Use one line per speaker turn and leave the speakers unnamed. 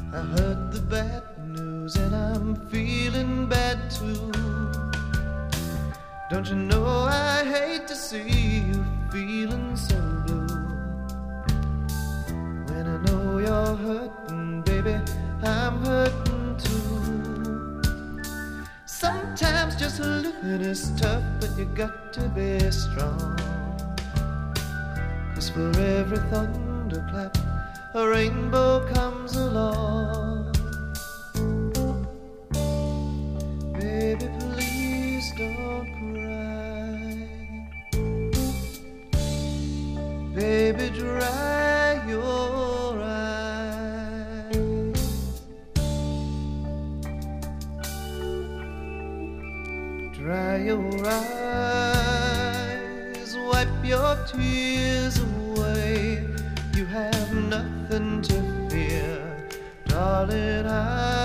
I heard the bad news and I'm feeling bad too. Don't you know I hate to see you feeling so blue. When I know you're hurting, baby, I'm hurting too. Sometimes just living is tough, but you got to be strong. 'Cause for every thunderclap a rainbow comes along. Baby, please don't cry. Baby, dry your eyes. Dry your eyes, wipe your tears away. You have nothing to fear, darling.